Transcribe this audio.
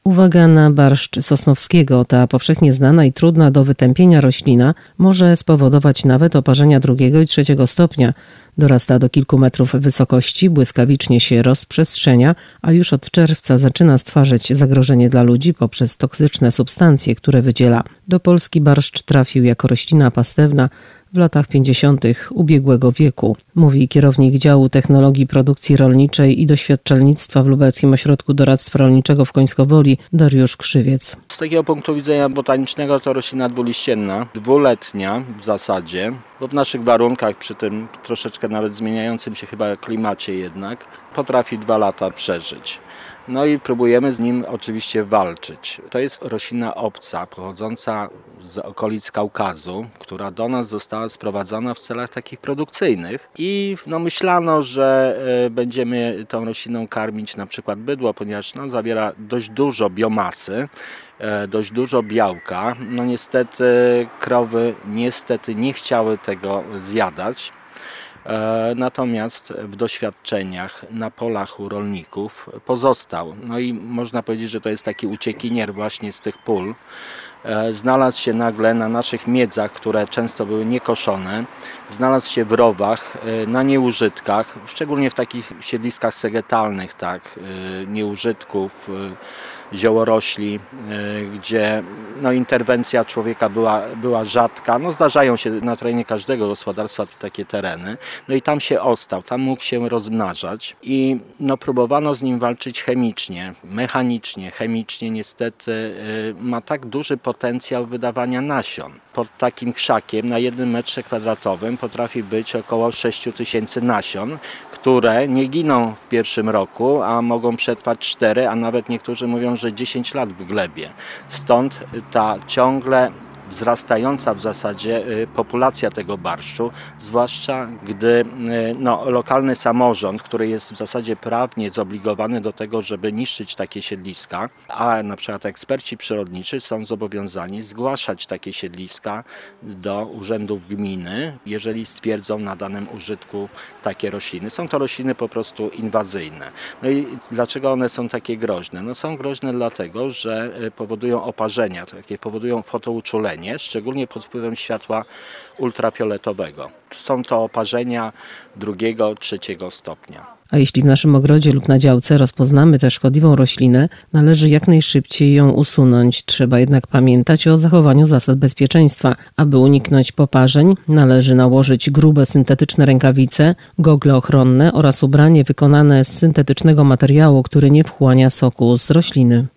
Uwaga na barszcz Sosnowskiego. Ta powszechnie znana i trudna do wytępienia roślina może spowodować nawet oparzenia 2. i 3. stopnia. Dorasta do kilku metrów wysokości, błyskawicznie się rozprzestrzenia, a już od czerwca zaczyna stwarzać zagrożenie dla ludzi poprzez toksyczne substancje, które wydziela. Do Polski barszcz trafił jako roślina pastewna w latach 50. ubiegłego wieku, mówi kierownik działu technologii produkcji rolniczej i doświadczalnictwa w Lubelskim Ośrodku Doradztwa Rolniczego w Końskowoli Dariusz Krzywiec. Z takiego punktu widzenia botanicznego to roślina dwuliścienna, dwuletnia w zasadzie, bo w naszych warunkach, przy tym troszeczkę nawet zmieniającym się chyba klimacie jednak, potrafi 2 lata przeżyć. No i próbujemy z nim oczywiście walczyć. To jest roślina obca, pochodząca z okolic Kaukazu, która do nas została sprowadzana w celach takich produkcyjnych i myślano, że będziemy tą rośliną karmić na przykład bydło, ponieważ zawiera dość dużo biomasy, dość dużo białka. Niestety krowy nie chciały tego zjadać. Natomiast w doświadczeniach na polach u rolników pozostał. I można powiedzieć, że to jest taki uciekinier właśnie z tych pól. Znalazł się nagle na naszych miedzach, które często były niekoszone. Znalazł się w rowach, na nieużytkach, szczególnie w takich siedliskach segetalnych, nieużytków, ziołorośli, gdzie interwencja człowieka była rzadka. Zdarzają się na terenie każdego gospodarstwa takie tereny. I tam się ostał, tam mógł się rozmnażać i próbowano z nim walczyć chemicznie, mechanicznie. Chemicznie niestety ma tak duży potencjał wydawania nasion. Pod takim krzakiem na 1 metrze kwadratowym potrafi być około 6 000 nasion, które nie giną w pierwszym roku, a mogą przetrwać 4, a nawet niektórzy mówią, że 10 lat w glebie. Stąd ta ciągle wzrastająca w zasadzie populacja tego barszczu, zwłaszcza gdy lokalny samorząd, który jest w zasadzie prawnie zobligowany do tego, żeby niszczyć takie siedliska, a na przykład eksperci przyrodniczy są zobowiązani zgłaszać takie siedliska do urzędów gminy, jeżeli stwierdzą na danym użytku takie rośliny. Są to rośliny po prostu inwazyjne. I dlaczego one są takie groźne? Są groźne dlatego, że powodują oparzenia, powodują fotouczulenie, szczególnie pod wpływem światła ultrafioletowego. Są to oparzenia 2., 3. stopnia. A jeśli w naszym ogrodzie lub na działce rozpoznamy tę szkodliwą roślinę, należy jak najszybciej ją usunąć. Trzeba jednak pamiętać o zachowaniu zasad bezpieczeństwa. Aby uniknąć poparzeń, należy nałożyć grube syntetyczne rękawice, gogle ochronne oraz ubranie wykonane z syntetycznego materiału, który nie wchłania soku z rośliny.